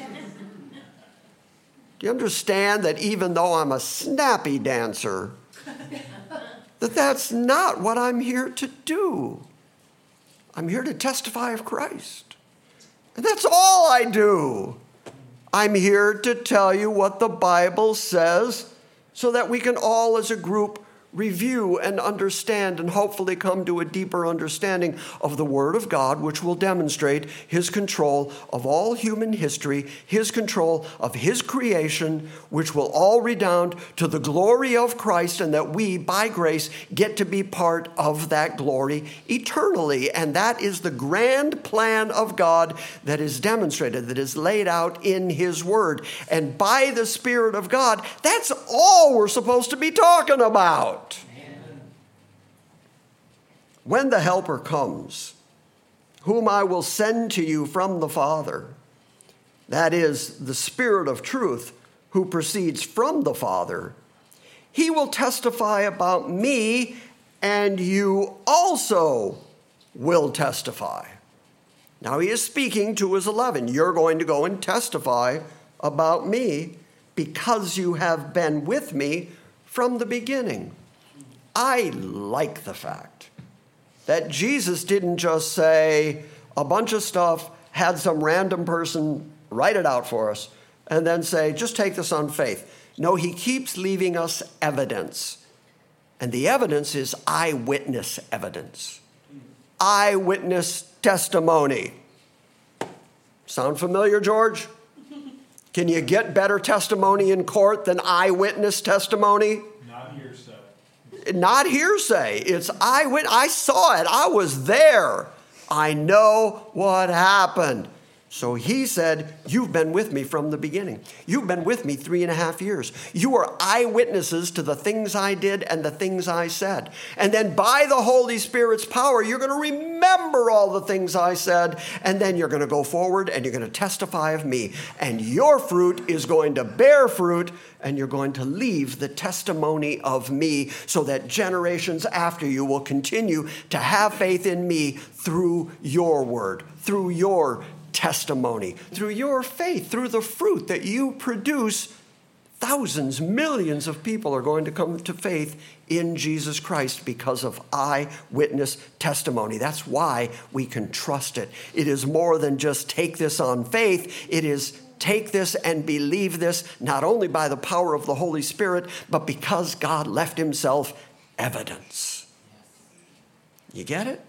[SPEAKER 4] Do you understand that even though I'm a snappy dancer, that's not what I'm here to do? I'm here to testify of Christ. And that's all I do. I'm here to tell you what the Bible says so that we can all as a group review and understand and hopefully come to a deeper understanding of the Word of God, which will demonstrate his control of all human history, his control of his creation, which will all redound to the glory of Christ, and that we, by grace, get to be part of that glory eternally. And that is the grand plan of God that is demonstrated, that is laid out in his Word. And by the Spirit of God, that's all we're supposed to be talking about. When the Helper comes, whom I will send to you from the Father, that is, the Spirit of truth, who proceeds from the Father, he will testify about me, and you also will testify. Now he is speaking to his 11. You're going to go and testify about me because you have been with me from the beginning. I like the fact that Jesus didn't just say a bunch of stuff, had some random person write it out for us, and then say, just take this on faith. No, he keeps leaving us evidence. And the evidence is eyewitness evidence. Eyewitness testimony. Sound familiar, George? Can you get better testimony in court than eyewitness testimony?
[SPEAKER 3] Not hearsay.
[SPEAKER 4] Not hearsay. It's eyewitness. I saw it. I was there. I know what happened. So he said, you've been with me from the beginning. You've been with me 3.5 years. You are eyewitnesses to the things I did and the things I said. And then by the Holy Spirit's power, you're going to remember all the things I said. And then you're going to go forward and you're going to testify of me. And your fruit is going to bear fruit. And you're going to leave the testimony of me so that generations after you will continue to have faith in me through your word, through your testimony, through your faith, through the fruit that you produce. Thousands, millions of people are going to come to faith in Jesus Christ because of eyewitness testimony. That's why we can trust it. It is more than just take this on faith. It is take this and believe this, not only by the power of the Holy Spirit, but because God left himself evidence. You get it?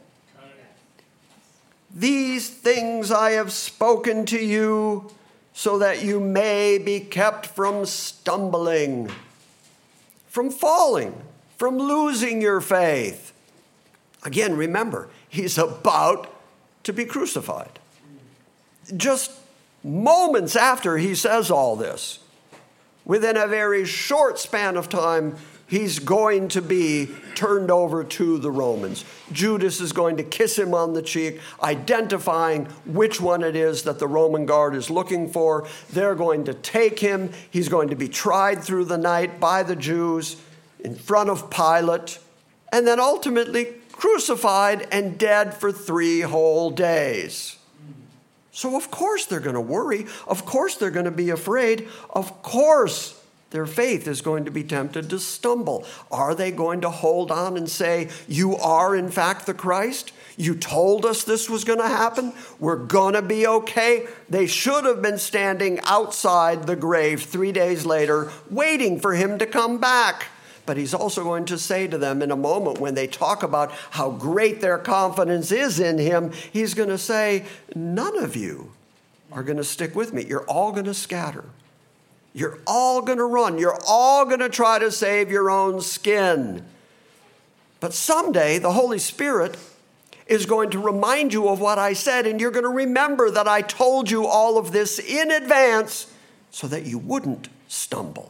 [SPEAKER 4] These things I have spoken to you so that you may be kept from stumbling, from falling, from losing your faith. Again, remember, he's about to be crucified. Just moments after he says all this, within a very short span of time, he's going to be turned over to the Romans. Judas is going to kiss him on the cheek, identifying which one it is that the Roman guard is looking for. They're going to take him. He's going to be tried through the night by the Jews in front of Pilate, and then ultimately crucified and dead for 3 whole days. So of course they're going to worry. Of course they're going to be afraid. Of course their faith is going to be tempted to stumble. Are they going to hold on and say, you are in fact the Christ? You told us this was going to happen. We're going to be okay. They should have been standing outside the grave 3 days later, waiting for him to come back. But he's also going to say to them in a moment when they talk about how great their confidence is in him, he's going to say, none of you are going to stick with me. You're all going to scatter. You're all going to run. You're all going to try to save your own skin. But someday the Holy Spirit is going to remind you of what I said, and you're going to remember that I told you all of this in advance so that you wouldn't stumble.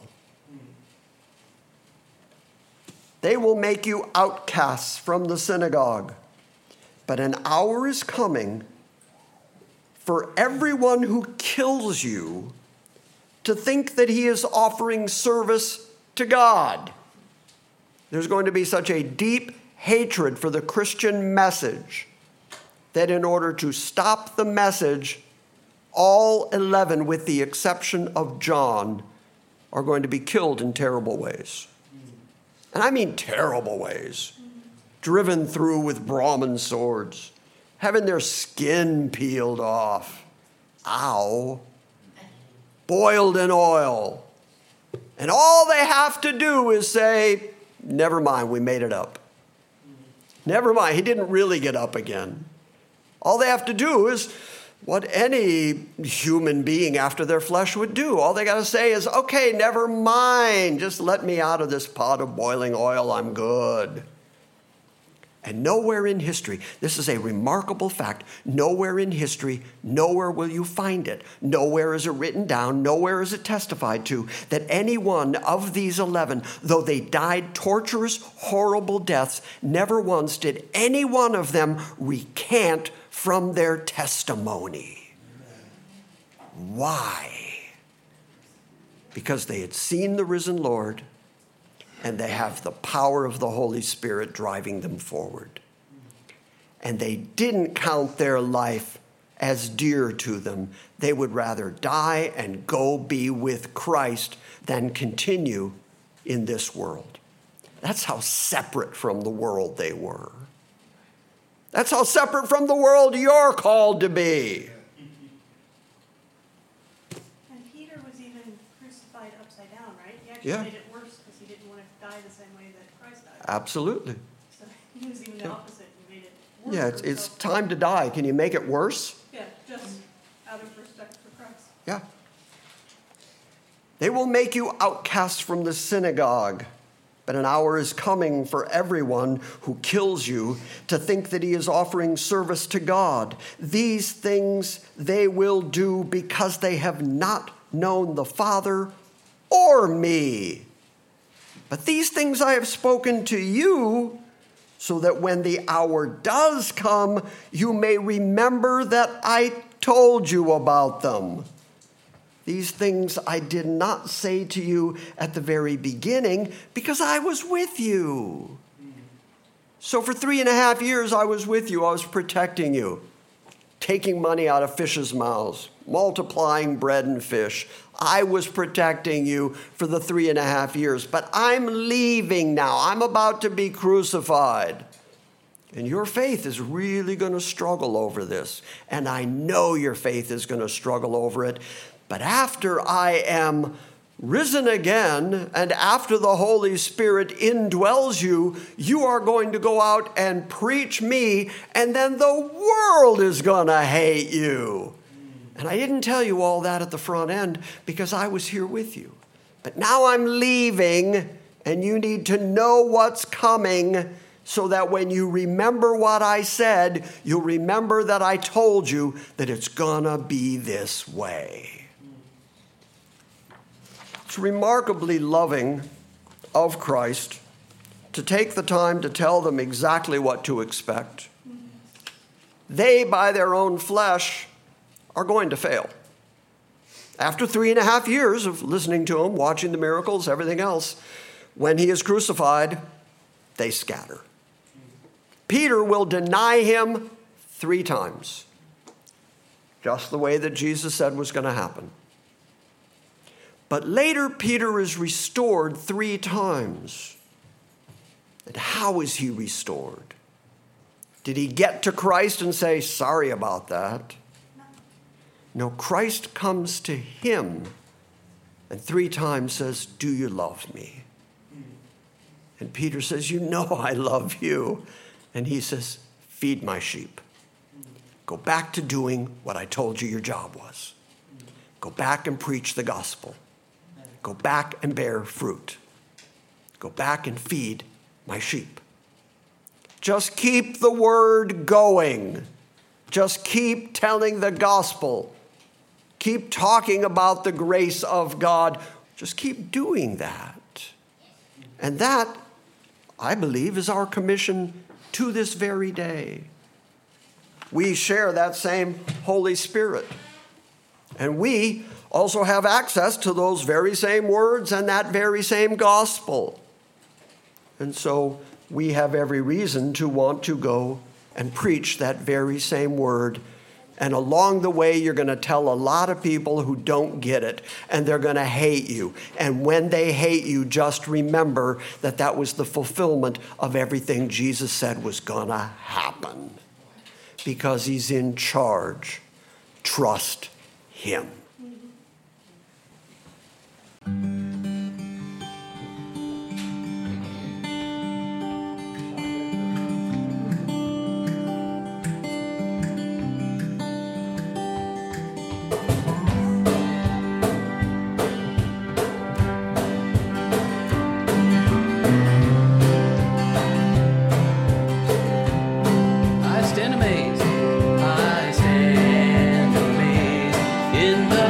[SPEAKER 4] They will make you outcasts from the synagogue, but an hour is coming for everyone who kills you to think that he is offering service to God. There's going to be such a deep hatred for the Christian message that in order to stop the message, all 11, with the exception of John, are going to be killed in terrible ways. And I mean terrible ways. Driven through with Brahmin swords, having their skin peeled off. Ow. Boiled in oil. And all they have to do is say, never mind, we made it up. Never mind, he didn't really get up again. All they have to do is what any human being after their flesh would do. All they got to say is, okay, never mind. Just let me out of this pot of boiling oil. I'm good. And nowhere in history, this is a remarkable fact, nowhere in history, nowhere will you find it. Nowhere is it written down, nowhere is it testified to, that any one of these 11, though they died torturous, horrible deaths, never once did any one of them recant from their testimony. Why? Because they had seen the risen Lord, and they have the power of the Holy Spirit driving them forward. And they didn't count their life as dear to them. They would rather die and go be with Christ than continue in this world. That's how separate from the world they were. That's how separate from the world you're called to be.
[SPEAKER 1] And Peter was even crucified upside down, right?
[SPEAKER 4] Yeah.
[SPEAKER 1] made it worse because he didn't want to die the same way that Christ died.
[SPEAKER 4] Absolutely.
[SPEAKER 1] So he was even the opposite. He made it worse.
[SPEAKER 4] Yeah,
[SPEAKER 1] for
[SPEAKER 4] it's
[SPEAKER 1] himself.
[SPEAKER 4] time to die. Can you make it worse?
[SPEAKER 1] Yeah, just out of respect for Christ.
[SPEAKER 4] Yeah. They will make you outcasts from the synagogue, but an hour is coming for everyone who kills you to think that he is offering service to God. These things they will do because they have not known the Father or me. But these things I have spoken to you, so that when the hour does come, you may remember that I told you about them. These things I did not say to you at the very beginning because I was with you. So for 3.5 years I was with you. I was protecting you, taking money out of fish's mouths, multiplying bread and fish. I was protecting you for the 3.5 years, but I'm leaving now. I'm about to be crucified. And your faith is really going to struggle over this. And I know your faith is going to struggle over it. But after I am risen again, and after the Holy Spirit indwells you, you are going to go out and preach me, and then the world is going to hate you. And I didn't tell you all that at the front end because I was here with you. But now I'm leaving, and you need to know what's coming so that when you remember what I said, you'll remember that I told you that it's going to be this way. It's remarkably loving of Christ to take the time to tell them exactly what to expect. They, by their own flesh, are going to fail. After 3.5 years of listening to him, watching the miracles, everything else, when he is crucified, they scatter. Peter will deny him 3 times, just the way that Jesus said was going to happen. But later, Peter is restored 3 times. And how is he restored? Did he get to Christ and say, sorry about that? No, Christ comes to him and 3 times says, do you love me? And Peter says, you know I love you. And he says, feed my sheep. Go back to doing what I told you your job was. Go back and preach the gospel. Go back and bear fruit. Go back and feed my sheep. Just keep the word going. Just keep telling the gospel. Keep talking about the grace of God. Just keep doing that. And that, I believe, is our commission to this very day. We share that same Holy Spirit. And we also have access to those very same words and that very same gospel. And so we have every reason to want to go and preach that very same word. And along the way, you're going to tell a lot of people who don't get it, and they're going to hate you. And when they hate you, just remember that that was the fulfillment of everything Jesus said was going to happen. Because he's in charge. Trust him.
[SPEAKER 2] I stand amazed in the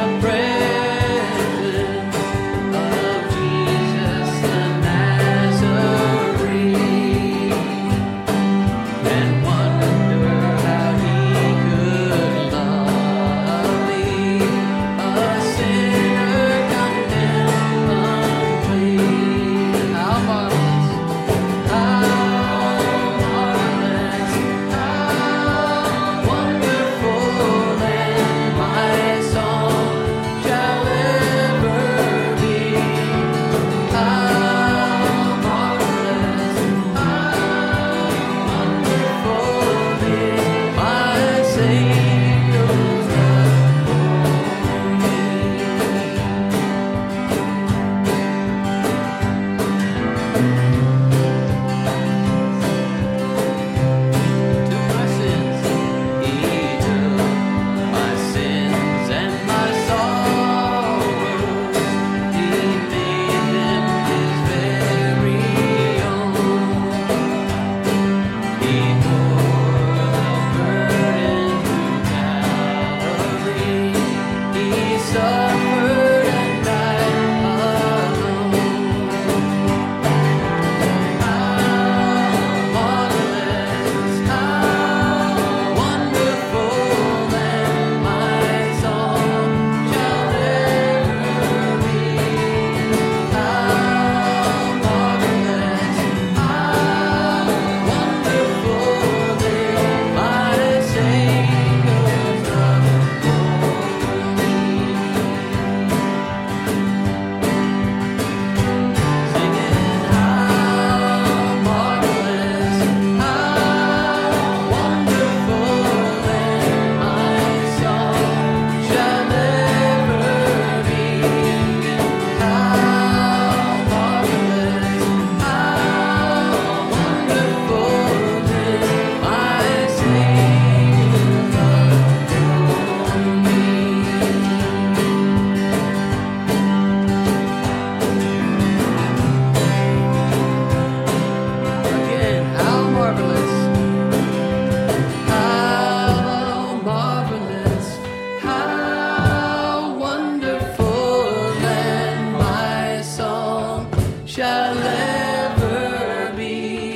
[SPEAKER 2] shall ever be.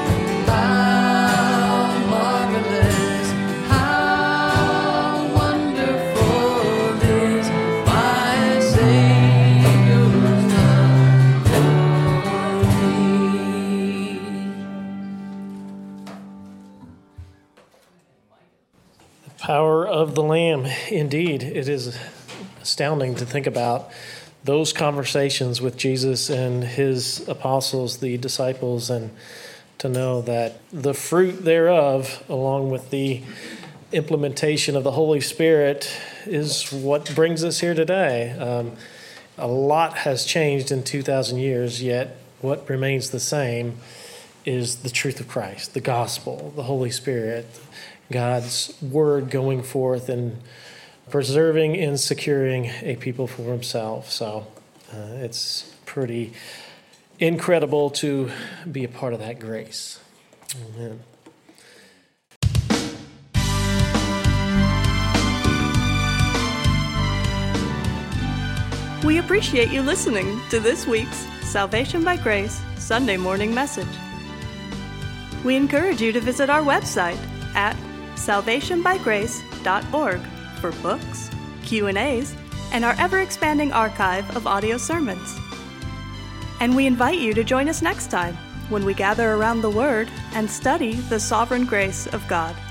[SPEAKER 2] How marvelous, how wonderful is my Savior's love for me.
[SPEAKER 3] The power of the Lamb. Indeed, it is astounding to think about those conversations with Jesus and his apostles, the disciples, and to know that the fruit thereof, along with the implementation of the Holy Spirit, is what brings us here today. A lot has changed in 2,000 years, yet what remains the same is the truth of Christ, the gospel, the Holy Spirit, God's word going forth and preserving and securing a people for himself. So it's pretty incredible to be a part of that grace. Amen.
[SPEAKER 1] We appreciate you listening to this week's Salvation by Grace Sunday morning message. We encourage you to visit our website at salvationbygrace.org for books, Q&As, and our ever-expanding archive of audio sermons. And we invite you to join us next time when we gather around the Word and study the sovereign grace of God.